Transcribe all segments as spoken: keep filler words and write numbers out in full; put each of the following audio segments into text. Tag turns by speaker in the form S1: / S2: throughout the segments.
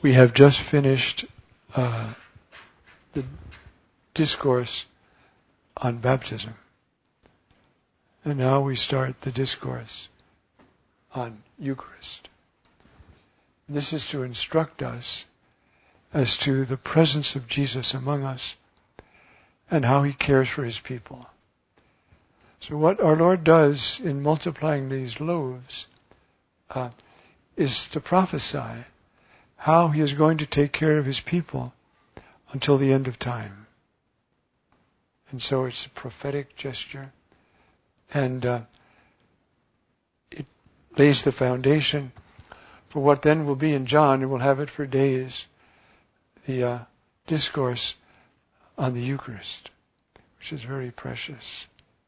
S1: We have just finished uh, the discourse on baptism. And now we start the discourse on Eucharist. This is to instruct us as to the presence of Jesus among us and how he cares for his people. So what our Lord does in multiplying these loaves uh, is to prophesy how he is going to take care of his people until the end of time. And so it's a prophetic gesture, and uh, it lays the foundation for what then will be in John, and we'll have it for days, the uh, discourse on the Eucharist, which is very precious.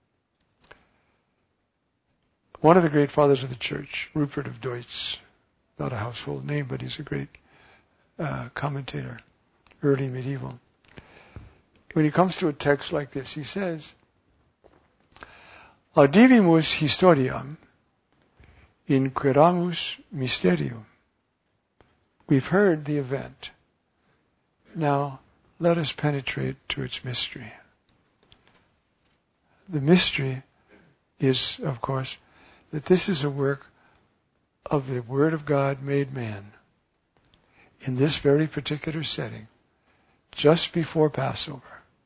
S1: One of the great fathers of the Church, Rupert of Deutz, not a household name, but he's a great uh, commentator, early medieval. When he comes to a text like this, he says, Audivimus historiam inquiramus mysterium. We've heard the event. Now let us penetrate to its mystery. The mystery is, of course, that this is a work of the Word of God made man in this very particular setting, just before Passover.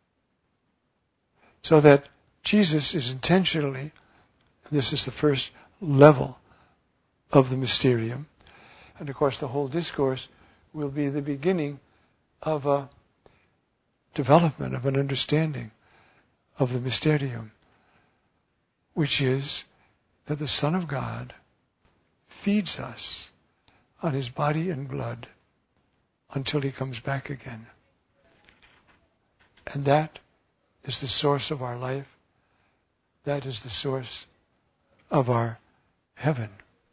S1: So that Jesus is intentionally, and this is the first level of the mysterium, and of course the whole discourse will be the beginning of a development, of an understanding of the mysterium, which is that the Son of God feeds us on his body and blood until he comes back again. And that is the source of our life. That is the source of our heaven.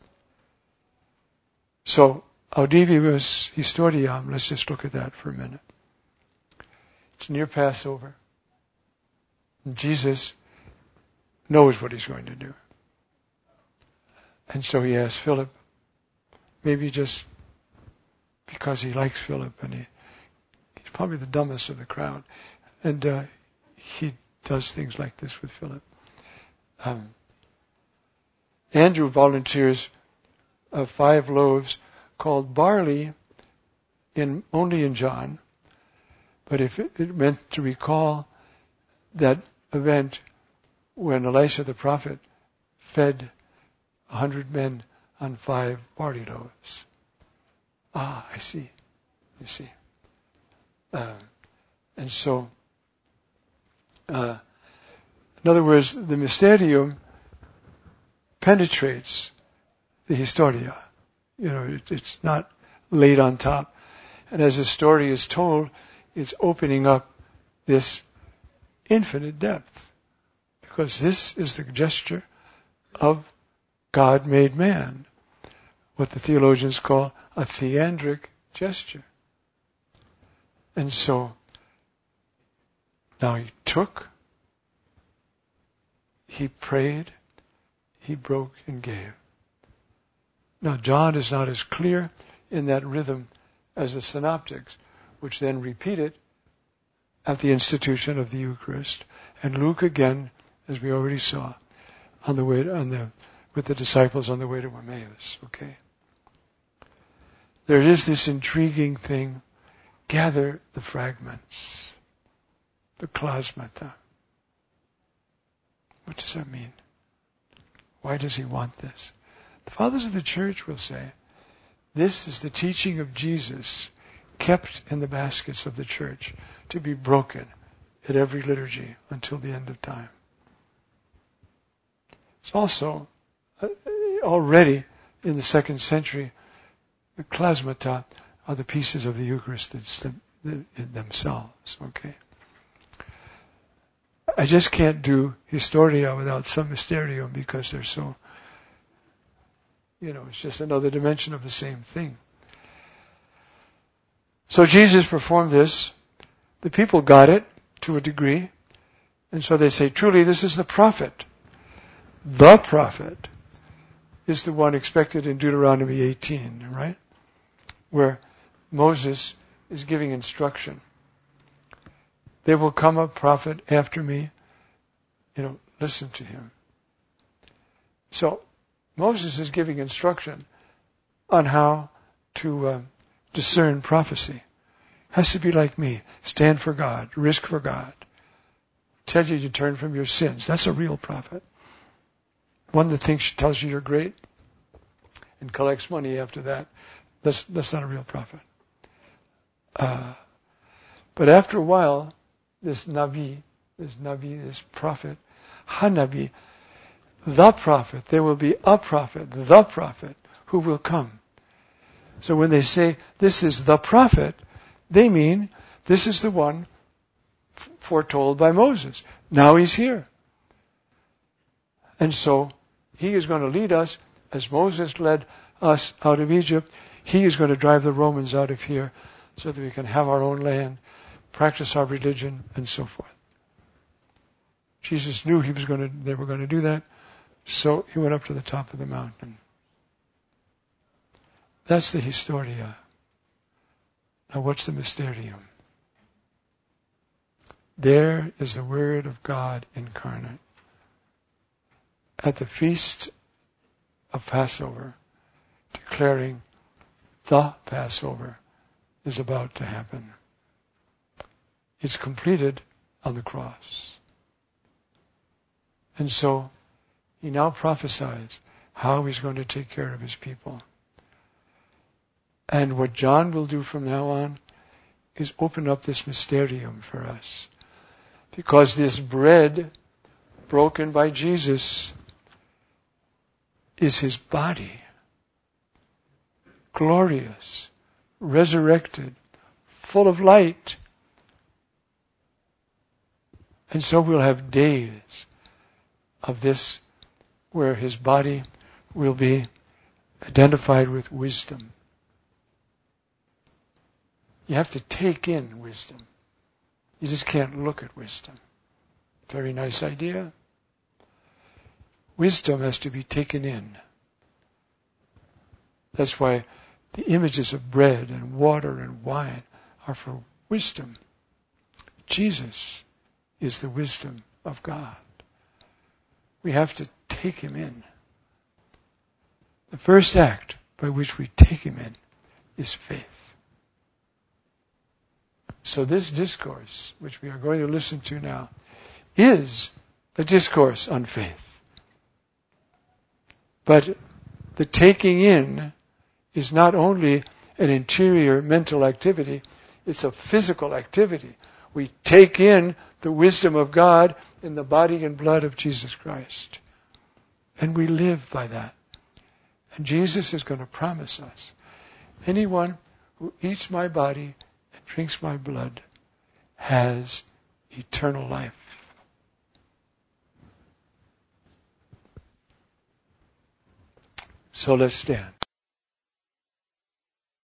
S1: So, Audivimus historiam, let's just look at that for a minute. It's near Passover. And Jesus knows what he's going to do. And so he asks Philip, maybe just because he likes Philip, and he, he's probably the dumbest of the crowd. And uh, he does things like this with Philip. Um, Andrew volunteers uh, five loaves called barley in only in John, but if it, it meant to recall that event when Elisha the prophet fed a hundred men on five barley loaves. Ah, I see. You see. Uh, and so, uh, in other words, the mysterium penetrates the historia. You know, it, it's not laid on top. And as the story is told, it's opening up this infinite depth. Because this is the gesture of God made man. What the theologians call a theandric gesture. And so, now he took, he prayed, he broke and gave. Now John is not as clear in that rhythm as the synoptics, which then repeat it at the institution of the Eucharist. And Luke again, as we already saw, on the way on the with the disciples on the way to Emmaus. Okay. There is this intriguing thing. Gather the fragments. The klasmata. What does that mean? Why does he want this? The fathers of the church will say, this is the teaching of Jesus kept in the baskets of the church to be broken at every liturgy until the end of time. It's also uh, already in the second century, the klasmata are the pieces of the Eucharist themselves. Okay, I just can't do Historia without some Mysterium because they're so, you know, it's just another dimension of the same thing. So Jesus performed this. The people got it to a degree. And so they say, truly, this is the prophet. The prophet is the one expected in Deuteronomy eighteen, right? Where Moses is giving instruction. There will come a prophet after me. You know, listen to him. So Moses is giving instruction on how to uh, discern prophecy. Has to be like me. Stand for God. Risk for God. Tell you to turn from your sins. That's a real prophet. One that thinks she tells you you're great and collects money after that. That's, that's not a real prophet. Uh, but after a while, this Navi, this Navi, this prophet, Hanabi, the prophet, there will be a prophet, the prophet, who will come. So when they say, this is the prophet, they mean, this is the one f- foretold by Moses. Now he's here. And so, he is going to lead us, as Moses led us out of Egypt. He is going to drive the Romans out of here, so that we can have our own land, practice our religion, and so forth. Jesus knew he was going to, they were going to do that, so he went up to the top of the mountain. That's the Historia. Now what's the Mysterium? There is the Word of God incarnate. At the feast of Passover, declaring the Passover is about to happen. It's completed on the cross. And so, he now prophesies how he's going to take care of his people. And what John will do from now on is open up this mysterium for us. Because this bread broken by Jesus is his body. Glorious, resurrected, full of light. And so we'll have days of this where his body will be identified with wisdom. You have to take in wisdom. You just can't look at wisdom. Very nice idea. Wisdom has to be taken in. That's why the images of bread and water and wine are for wisdom. Jesus is the wisdom of God. We have to take him in. The first act by which we take him in is faith. So this discourse, which we are going to listen to now, is a discourse on faith. But the taking in is not only an interior mental activity, it's a physical activity. We take in the wisdom of God in the body and blood of Jesus Christ. And we live by that. And Jesus is going to promise us, anyone who eats my body and drinks my blood has eternal life. So let's stand.